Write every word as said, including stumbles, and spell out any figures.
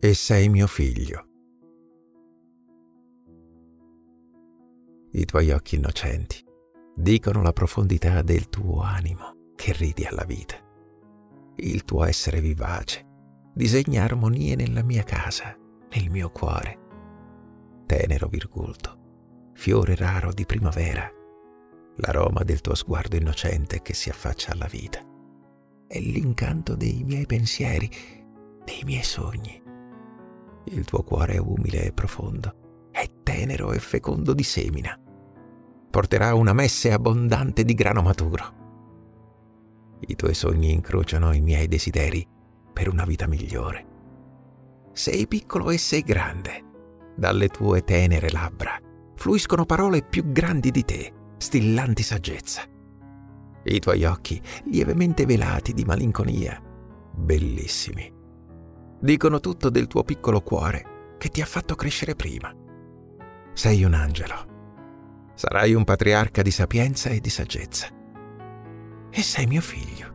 e sei mio figlio. I tuoi occhi innocenti dicono la profondità del tuo animo che ridi alla vita. Il tuo essere vivace disegna armonie nella mia casa, nel mio cuore. Tenero virgulto, fiore raro di primavera, l'aroma del tuo sguardo innocente che si affaccia alla vita. È l'incanto dei miei pensieri, dei miei sogni. Il tuo cuore è umile e profondo, è tenero e fecondo di semina. Porterà una messe abbondante di grano maturo. I tuoi sogni incrociano i miei desideri per una vita migliore. Sei piccolo e sei grande. Dalle tue tenere labbra fluiscono parole più grandi di te, stillanti saggezza. I tuoi occhi, lievemente velati di malinconia, bellissimi, dicono tutto del tuo piccolo cuore che ti ha fatto crescere prima. Sei un angelo. Sarai un patriarca di sapienza e di saggezza. E sei mio figlio.